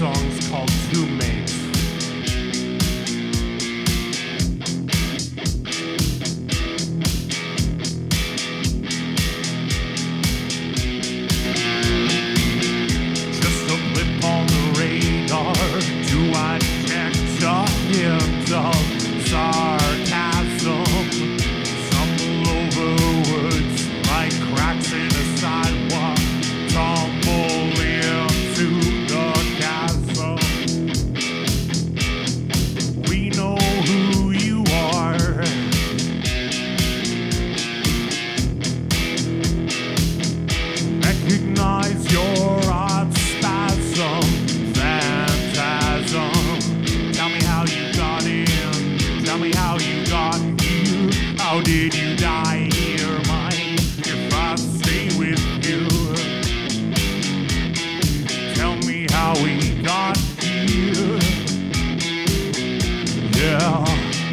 song's called Two Mates. Just a blip on the radar. Do I detect a hint of sarcasm? Stumble over words like cracks in a sidewalk. Tumble into the chasm. We know who you are. Recognize your odd spasm, phantasm. Tell me how you got in. Tell me how you got here. How did you die here, mine? If I stay with you. Tell me how we got here. Yeah.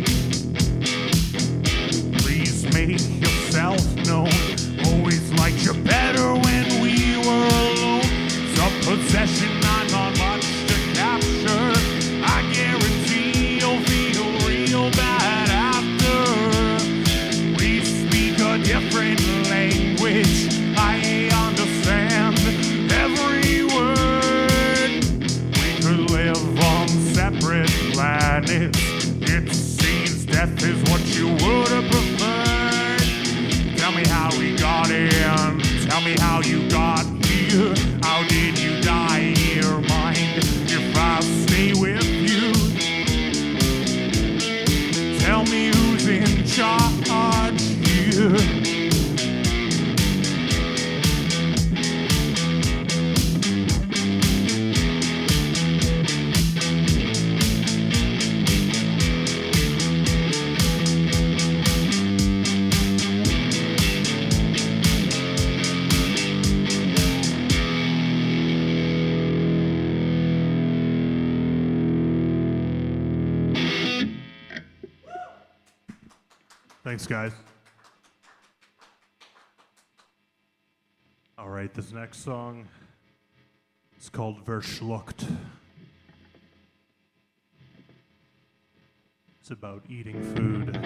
Please make yourself known. Always liked you better when we were alone. It's a possession, I'm not much to capture. I guarantee you'll feel real bad after. We speak a different language. I understand every word. We could live on separate planets. It seems death is what you would have preferred. Tell me how we got in. Tell me how you got here. How did you die here, mind? If I stay with you. Tell me who's in charge here. Thanks, guys. All right, this next song is called Verschluckt. It's about eating food.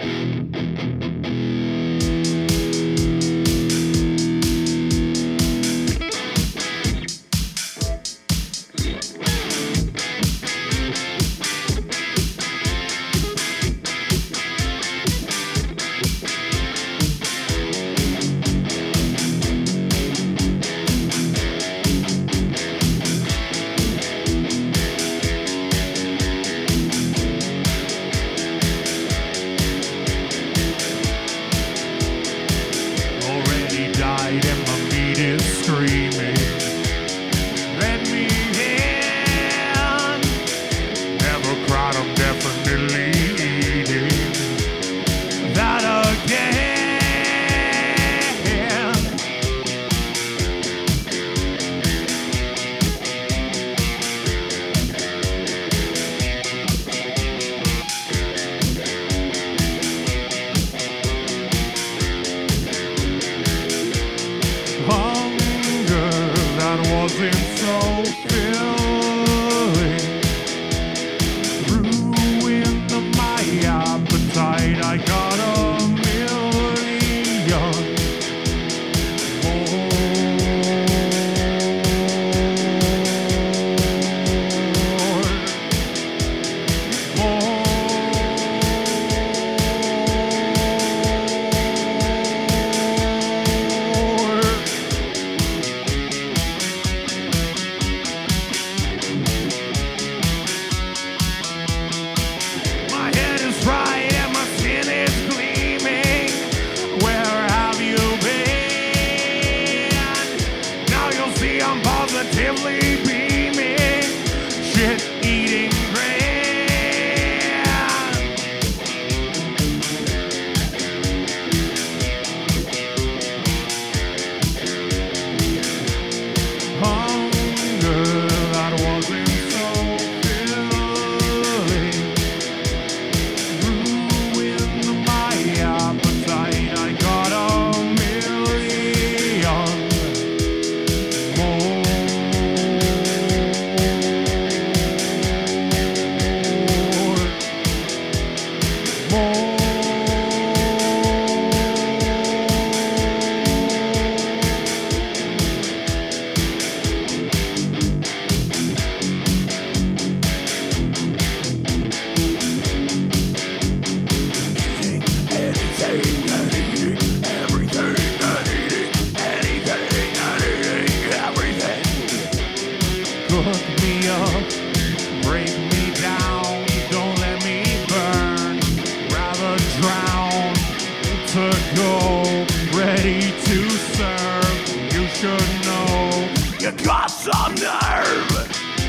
ready to serve. You should know you got some nerve.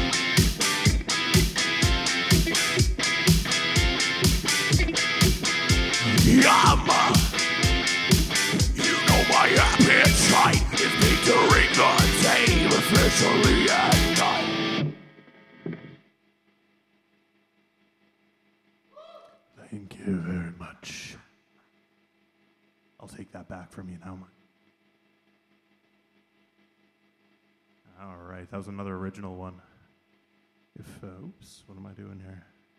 Yum! You know my appetite is entering the day officially at night. Thank you very much. I'll take that back from you now. All right, that was another original one. Oops, what am I doing here?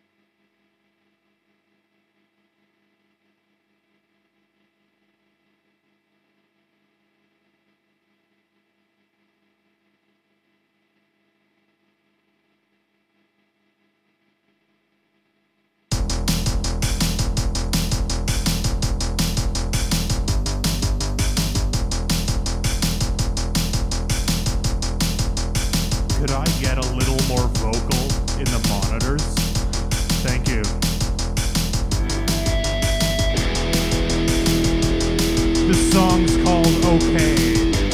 Could I get a little more vocal in the monitors? Thank you. This song's called Okay.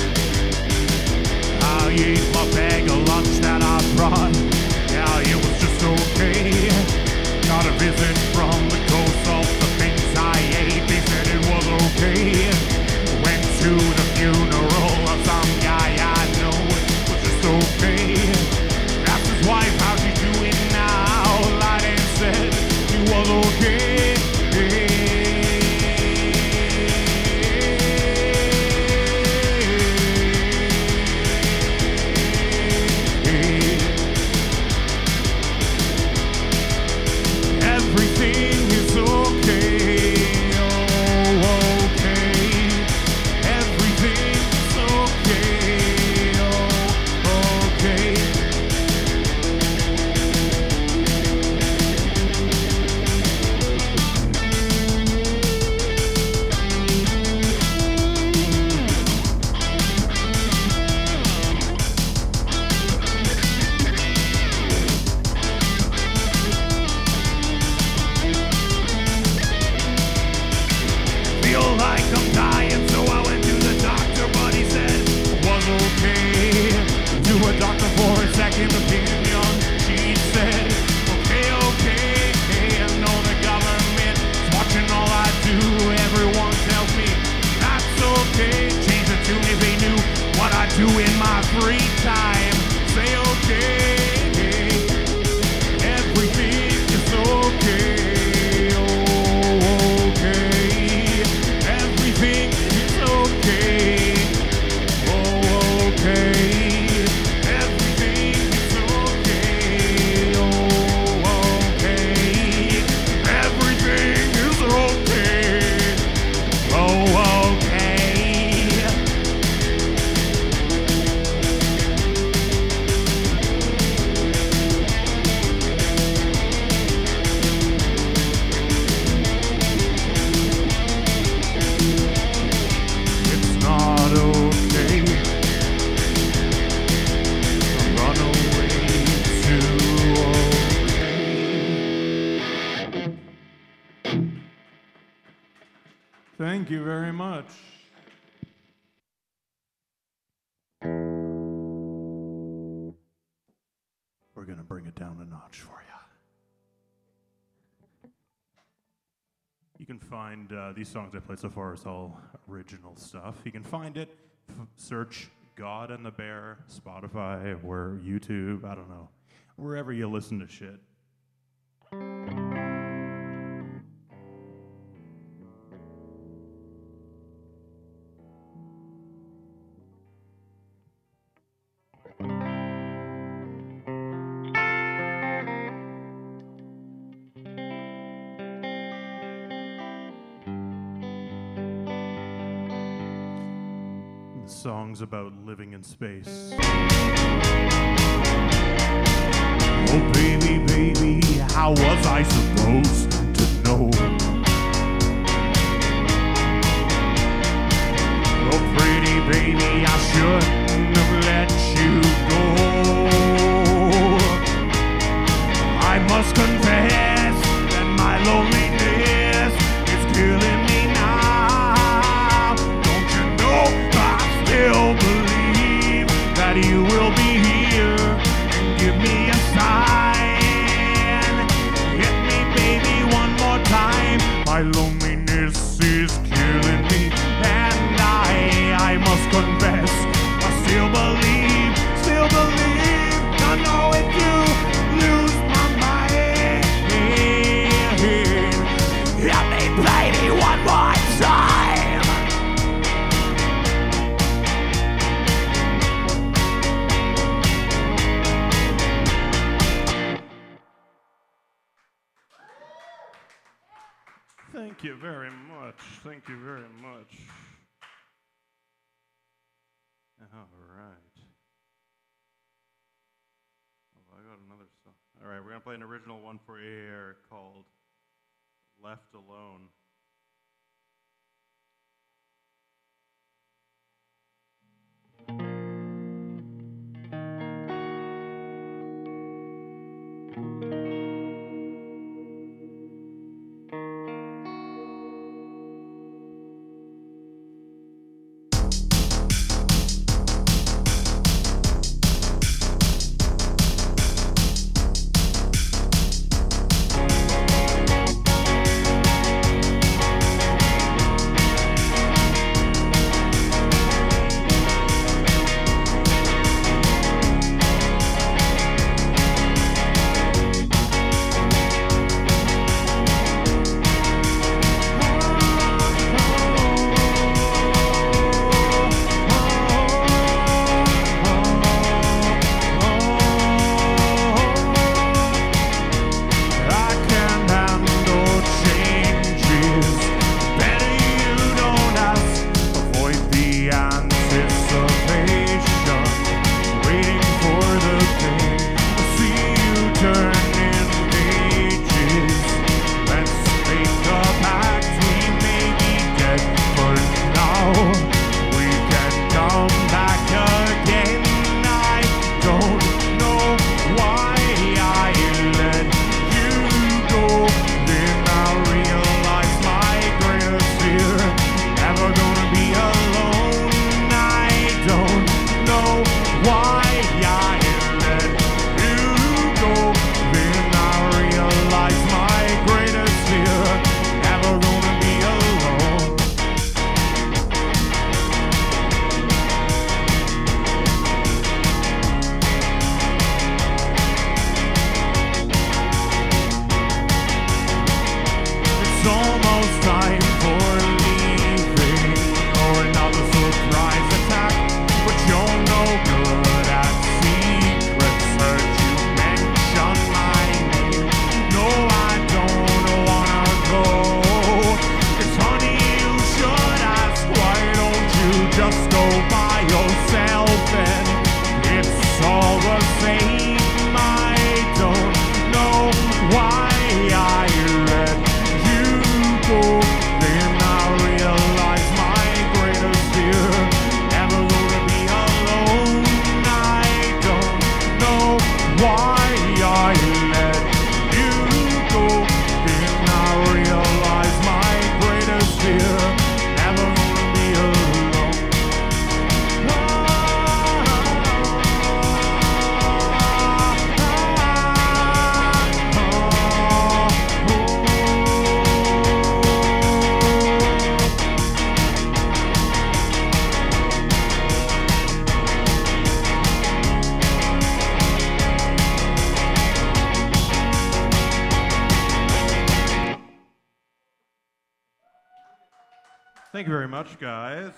I ate my bag of lunch that I brought. Yeah, it was just okay. Got a visit from the ghosts of the things I ate. They said it was okay. Went to the funeral of some guy I know. It was just okay. Asked his wife how she doing now. Lied and said he was okay. Everything is okay. Oh, okay. Everything is okay. Oh, okay. Feel like I'm dying, so I went to the doctor, but he said it was okay. To a doctor for a second opinion, she said, okay, okay. I know the government is watching all I do. Everyone tells me that's okay. Change it to me, they knew what I do in my free time. Say okay. Everything is okay. Oh, okay. Everything is okay. Oh, okay. Everything is okay. Oh, okay. Everything is okay. Oh, okay. It's not okay. I'll run away to okay. Thank you very much. We're gonna bring it down a notch for you. You can find these songs I played so far is all original stuff. You can find it, search God and the Bear, Spotify, or YouTube, I don't know, wherever you listen to shit. The song's about living in space. Oh baby, baby, how was I supposed to know? Oh pretty baby, I shouldn't have let you go. I must confess that my loneliness is killing me now. Don't you Thank you very much. Thank you very much. All right. Oh, I got another song. All right, we're going to play an original one for you here called Left Alone. Thank you very much, guys.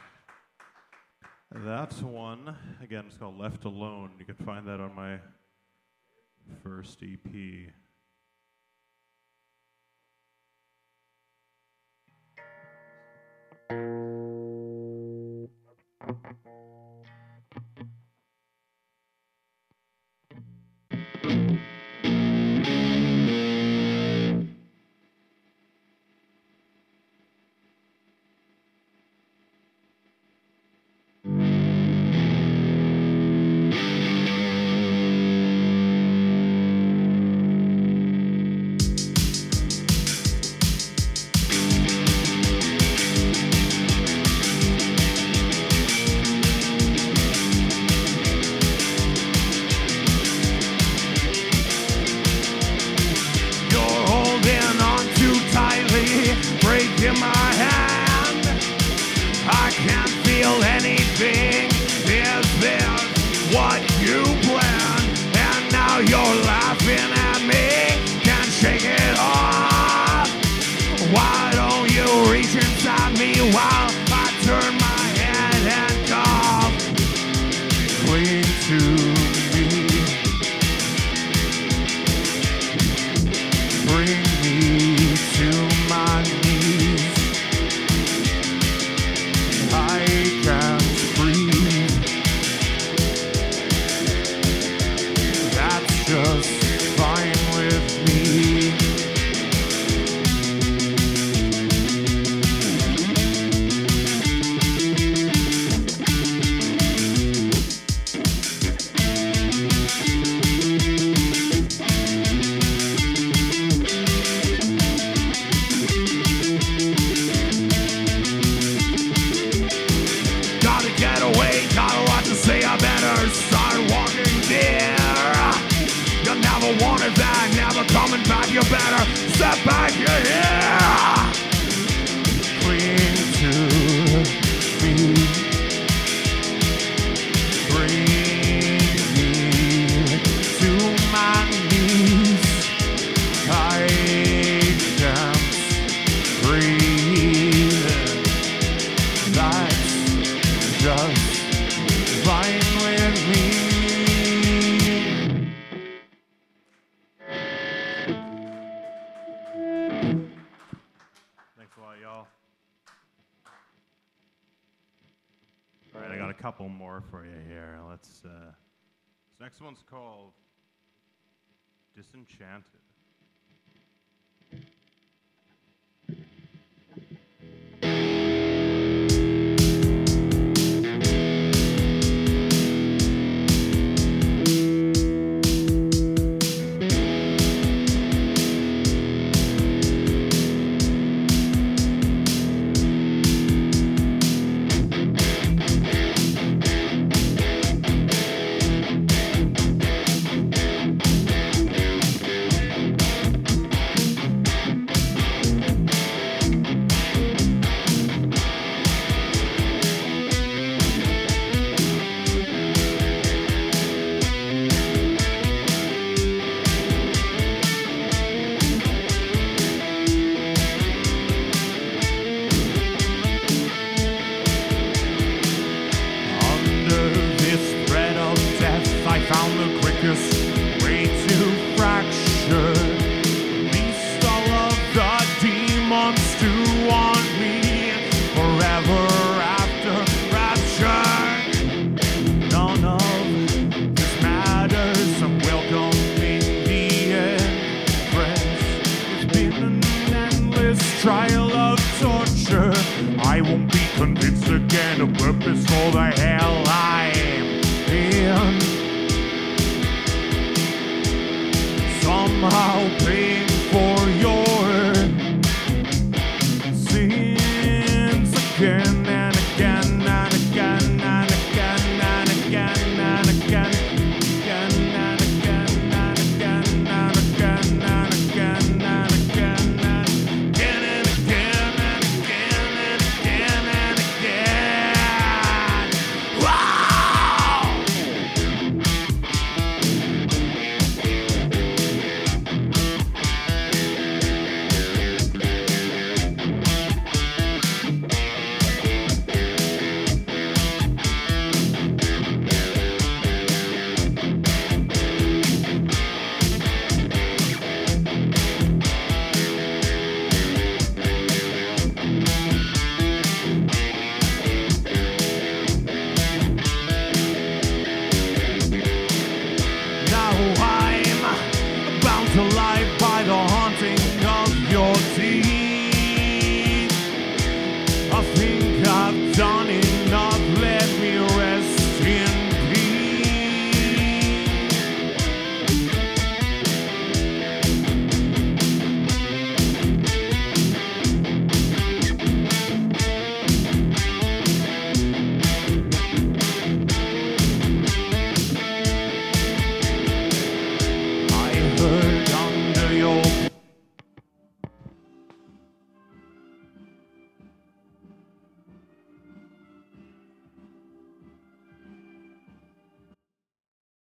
That's one. Again, it's called Left Alone. You can find that on my first EP. survive, you better survive, you hear? Cling to me. Bring me to my knees. I can't breathe. That's just fine with me. Thanks a lot, y'all. All right, I got a couple more for you here. Let's. This next one's called Disenchanted. Way to fracture. Beast all of the demons to want me forever after rapture. None of this matters. I'm welcoming the end. Friends, it's been an endless trial of torture. I won't be convinced again. A purpose for the head.